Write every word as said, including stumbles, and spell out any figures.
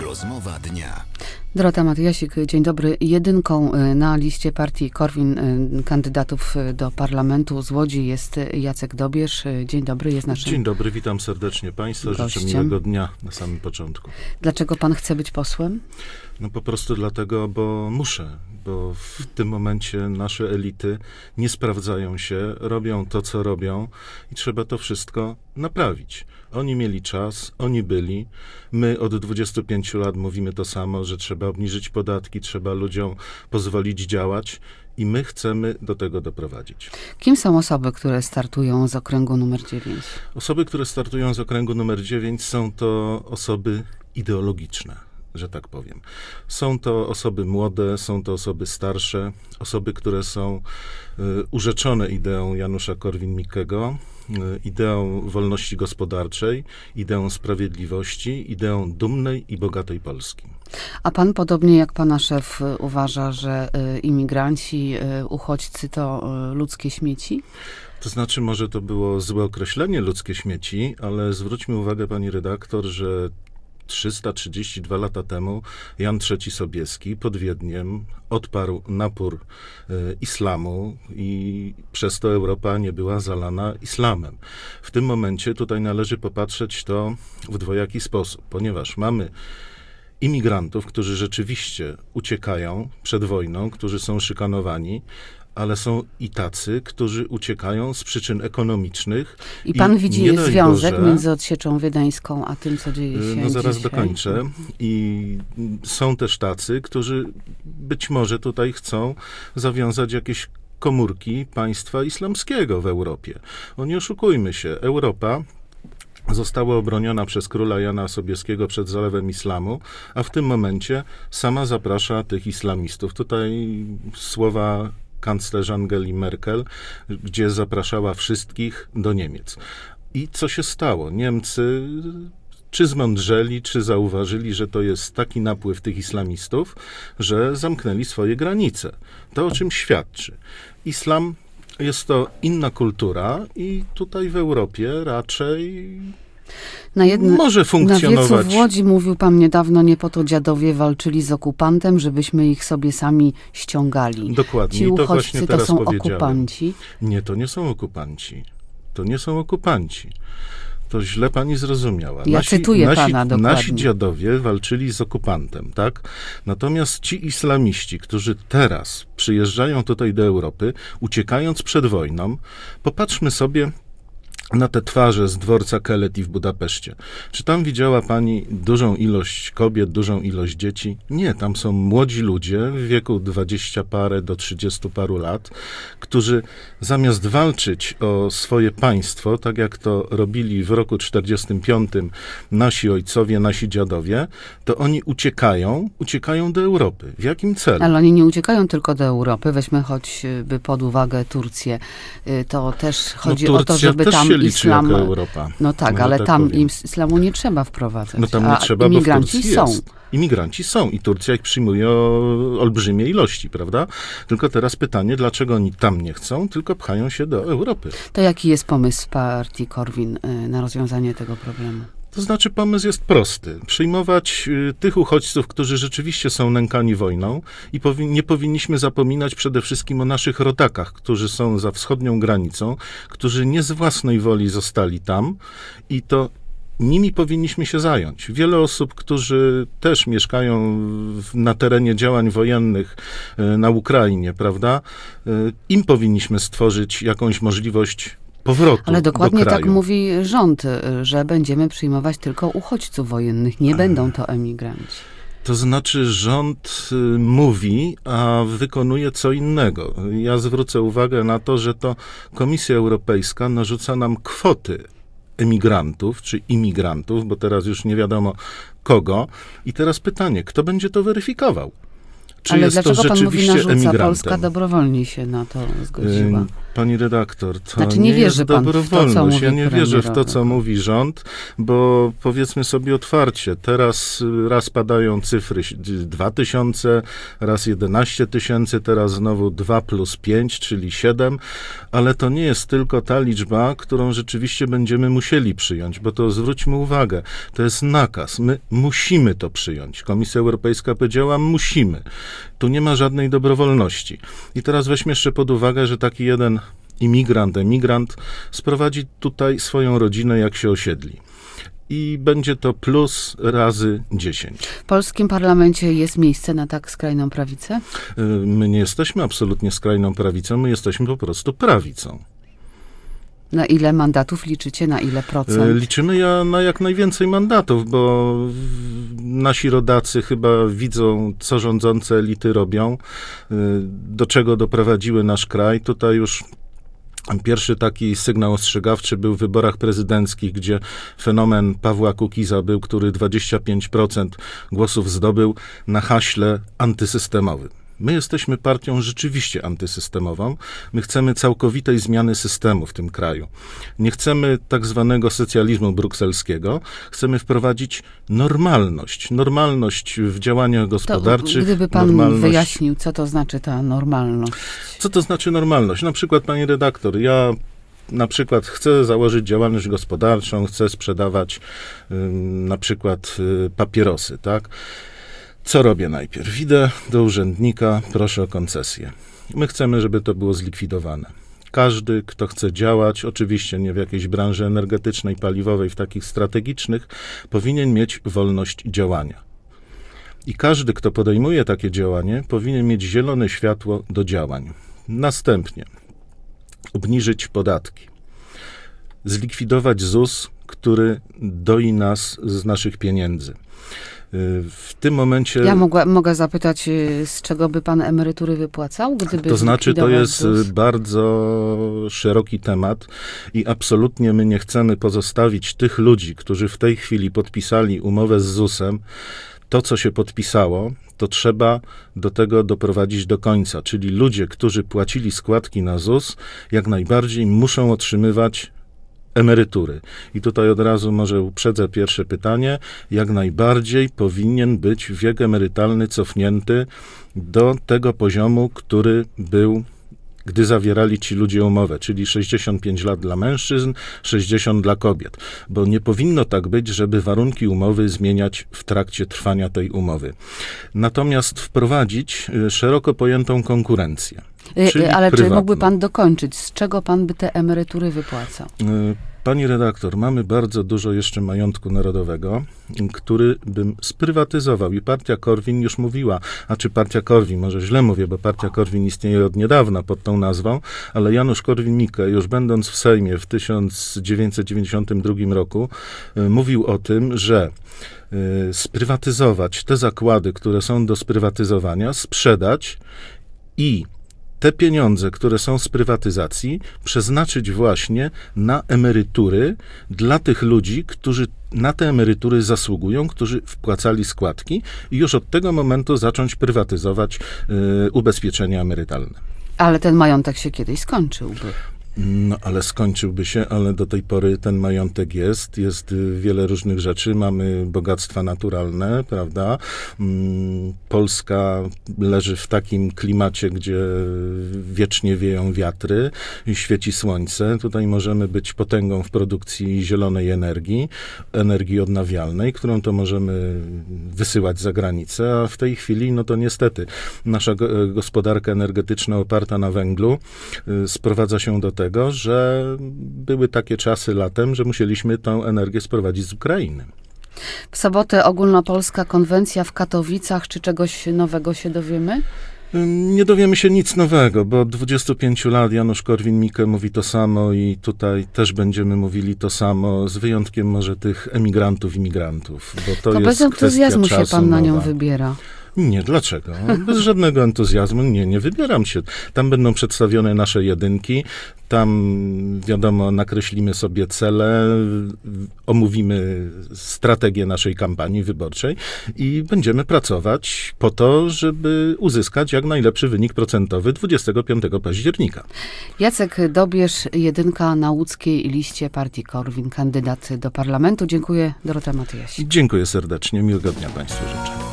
Rozmowa dnia. Dorota Matyjasik, dzień dobry. Jedynką na liście partii Korwin kandydatów do parlamentu z Łodzi jest Jacek Dobierz. Dzień dobry, jest naszym Dzień dobry, witam serdecznie Państwa. gościem. Życzę miłego dnia na samym początku. Dlaczego pan chce być posłem? No po prostu dlatego, bo muszę, bo w tym momencie nasze elity nie sprawdzają się, robią to, co robią i trzeba to wszystko naprawić. Oni mieli czas, oni byli. My od dwudziestu pięciu lat mówimy to samo, że trzeba obniżyć podatki, trzeba ludziom pozwolić działać i my chcemy do tego doprowadzić. Kim są osoby, które startują z okręgu numer dziewięć? Osoby, które startują z okręgu numer dziewięć, są to osoby ideologiczne, że tak powiem. Są to osoby młode, są to osoby starsze, osoby, które są y, urzeczone ideą Janusza Korwin-Mikkego, y, ideą wolności gospodarczej, ideą sprawiedliwości, ideą dumnej i bogatej Polski. A pan, podobnie jak pana szef, uważa, że y, imigranci, y, uchodźcy to y, ludzkie śmieci? To znaczy, może to było złe określenie ludzkie śmieci, ale zwróćmy uwagę, pani redaktor, że trzysta trzydzieści dwa lata temu Jan trzeci Sobieski pod Wiedniem odparł napór y, islamu i przez to Europa nie była zalana islamem. W tym momencie tutaj należy popatrzeć to w dwojaki sposób, ponieważ mamy imigrantów, którzy rzeczywiście uciekają przed wojną, którzy są szykanowani, ale są i tacy, którzy uciekają z przyczyn ekonomicznych. I pan I widzi nie daj związek Boże, między odsieczą wiedeńską, a tym, co dzieje się No zaraz dzisiaj? dokończę. I są też tacy, którzy być może tutaj chcą zawiązać jakieś komórki państwa islamskiego w Europie. No nie oszukujmy się, Europa została obroniona przez króla Jana Sobieskiego przed zalewem islamu, a w tym momencie sama zaprasza tych islamistów. Tutaj słowa kanclerz Angeli Merkel, gdzie zapraszała wszystkich do Niemiec. I co się stało? Niemcy czy zmądrzeli, czy zauważyli, że to jest taki napływ tych islamistów, że zamknęli swoje granice. To o czym świadczy? Islam jest to inna kultura i tutaj w Europie raczej Na jedne, może funkcjonować. Na wiecu w Łodzi mówił pan niedawno, nie po to dziadowie walczyli z okupantem, żebyśmy ich sobie sami ściągali. Dokładnie. Ci I to uchodźcy właśnie to teraz są powiedziałem. okupanci. Nie, to nie są okupanci. To nie są okupanci. To źle pani zrozumiała. Ja nasi, cytuję nasi, pana dokładnie. Nasi dziadowie walczyli z okupantem, tak? Natomiast ci islamiści, którzy teraz przyjeżdżają tutaj do Europy, uciekając przed wojną, popatrzmy sobie na te twarze z dworca Keleti w Budapeszcie. Czy tam widziała pani dużą ilość kobiet, dużą ilość dzieci? Nie, tam są młodzi ludzie w wieku dwadzieścia parę do trzydziestu paru lat, którzy zamiast walczyć o swoje państwo, tak jak to robili w roku czterdziestym piątym nasi ojcowie, nasi dziadowie, to oni uciekają, uciekają do Europy. W jakim celu? Ale oni nie uciekają tylko do Europy. Weźmy choćby pod uwagę Turcję. To też chodzi no, o to, żeby też tam się liczy islam... jako Europa. No tak, no, ale tak tam powiem. im islamu nie trzeba wprowadzać. No tam nie a trzeba, imigranci bo w Turcji są. jest. Imigranci są i Turcja ich przyjmuje o olbrzymie ilości, prawda? Tylko teraz pytanie, dlaczego oni tam nie chcą, tylko pchają się do Europy. To jaki jest pomysł partii Korwin na rozwiązanie tego problemu? To znaczy pomysł jest prosty. Przyjmować y, tych uchodźców, którzy rzeczywiście są nękani wojną i powi- nie powinniśmy zapominać przede wszystkim o naszych rodakach, którzy są za wschodnią granicą, którzy nie z własnej woli zostali tam i to nimi powinniśmy się zająć. Wiele osób, którzy też mieszkają w, na terenie działań wojennych y, na Ukrainie, prawda? Y, im powinniśmy stworzyć jakąś możliwość powrotu Ale dokładnie do kraju. tak mówi rząd, że będziemy przyjmować tylko uchodźców wojennych. Nie będą to emigranci. To znaczy rząd y, mówi, a wykonuje co innego. Ja zwrócę uwagę na to, że to Komisja Europejska narzuca nam kwoty emigrantów, czy imigrantów, bo teraz już nie wiadomo kogo. I teraz pytanie, kto będzie to weryfikował? Czy Ale jest dlaczego to pan mówi rzeczywiście narzuca? emigrantem? Polska dobrowolnie się na to zgodziła. Pani redaktor, to Znaczy, nie, nie jest wierzy pan w to, co dobrowolność. mówi Ja nie wierzę w to, premier. co mówi rząd, bo powiedzmy sobie otwarcie, teraz raz padają cyfry dwa tysiące, raz jedenaście tysięcy, teraz znowu dwa plus pięć, czyli siedem, ale to nie jest tylko ta liczba, którą rzeczywiście będziemy musieli przyjąć, bo to zwróćmy uwagę, to jest nakaz. My musimy to przyjąć. Komisja Europejska powiedziała, musimy. Tu nie ma żadnej dobrowolności. I teraz weźmy jeszcze pod uwagę, że taki jeden imigrant, emigrant sprowadzi tutaj swoją rodzinę, jak się osiedli. I będzie to plus razy dziesięć. W polskim parlamencie jest miejsce na tak skrajną prawicę? My nie jesteśmy absolutnie skrajną prawicą, my jesteśmy po prostu prawicą. Na ile mandatów liczycie? Na ile procent? Liczymy ja na jak najwięcej mandatów, bo nasi rodacy chyba widzą, co rządzące elity robią, do czego doprowadziły nasz kraj. Tutaj już pierwszy taki sygnał ostrzegawczy był w wyborach prezydenckich, gdzie fenomen Pawła Kukiza był, który dwadzieścia pięć procent głosów zdobył na haśle antysystemowym. My jesteśmy partią rzeczywiście antysystemową. My chcemy całkowitej zmiany systemu w tym kraju. Nie chcemy tak zwanego socjalizmu brukselskiego. Chcemy wprowadzić normalność. Normalność w działaniach gospodarczych. To gdyby pan normalność... wyjaśnił, co to znaczy ta normalność? Co to znaczy normalność? Na przykład, pani redaktor, ja na przykład chcę założyć działalność gospodarczą, chcę sprzedawać ym, na przykład y, papierosy, tak? Co robię najpierw? Idę do urzędnika, proszę o koncesję. My chcemy, żeby to było zlikwidowane. Każdy, kto chce działać, oczywiście nie w jakiejś branży energetycznej, paliwowej, w takich strategicznych, powinien mieć wolność działania. I każdy, kto podejmuje takie działanie, powinien mieć zielone światło do działań. Następnie obniżyć podatki. Zlikwidować Z U S, który doi nas z naszych pieniędzy. W tym momencie... Ja mogła, mogę zapytać, z czego by pan emerytury wypłacał? Gdyby to znaczy, to jest Z U S? bardzo szeroki temat i absolutnie my nie chcemy pozostawić tych ludzi, którzy w tej chwili podpisali umowę z Z U S-em. To, co się podpisało, to trzeba do tego doprowadzić do końca. Czyli ludzie, którzy płacili składki na Z U S, jak najbardziej muszą otrzymywać emerytury. I tutaj od razu może uprzedzę pierwsze pytanie. Jak najbardziej powinien być wiek emerytalny cofnięty do tego poziomu, który był, gdy zawierali ci ludzie umowę, czyli sześćdziesiąt pięć lat dla mężczyzn, sześćdziesiąt dla kobiet. Bo nie powinno tak być, żeby warunki umowy zmieniać w trakcie trwania tej umowy. Natomiast wprowadzić szeroko pojętą konkurencję. Czyli Ale prywatną. czy mógłby pan dokończyć, z czego pan by te emerytury wypłacał? Pani redaktor, mamy bardzo dużo jeszcze majątku narodowego, który bym sprywatyzował i partia Korwin już mówiła, a czy partia Korwin, może źle mówię, bo partia Korwin istnieje od niedawna pod tą nazwą, ale Janusz Korwin-Mikke, już będąc w Sejmie w tysiąc dziewięćset dziewięćdziesiątym drugim roku, mówił o tym, że sprywatyzować te zakłady, które są do sprywatyzowania, sprzedać i te pieniądze, które są z prywatyzacji, przeznaczyć właśnie na emerytury dla tych ludzi, którzy na te emerytury zasługują, którzy wpłacali składki i już od tego momentu zacząć prywatyzować y, ubezpieczenia emerytalne. Ale ten majątek się kiedyś skończyłby. No, ale skończyłby się, ale do tej pory ten majątek jest, jest wiele różnych rzeczy, mamy bogactwa naturalne, prawda? Polska leży w takim klimacie, gdzie wiecznie wieją wiatry, świeci słońce, tutaj możemy być potęgą w produkcji zielonej energii, energii odnawialnej, którą to możemy wysyłać za granicę, a w tej chwili, no to niestety, nasza gospodarka energetyczna oparta na węglu sprowadza się do tego, że były takie czasy latem, że musieliśmy tę energię sprowadzić z Ukrainy. W sobotę ogólnopolska konwencja w Katowicach. Czy czegoś nowego się dowiemy? Nie dowiemy się nic nowego, bo od dwudziestu pięciu lat Janusz Korwin-Mikke mówi to samo i tutaj też będziemy mówili to samo, z wyjątkiem może tych emigrantów, imigrantów, bo to, to jest bez entuzjazmu kwestia się pan czasu na nią nowa. wybiera. Nie, dlaczego? Bez żadnego entuzjazmu nie, nie wybieram się. Tam będą przedstawione nasze jedynki, tam wiadomo, nakreślimy sobie cele, omówimy strategię naszej kampanii wyborczej i będziemy pracować po to, żeby uzyskać jak najlepszy wynik procentowy dwudziestego piątego października. Jacek Dobierz, jedynka na łódzkiej liście partii Korwin, kandydat do parlamentu. Dziękuję. Dorota Matyjasik. Dziękuję serdecznie. Miłego dnia Państwu życzę.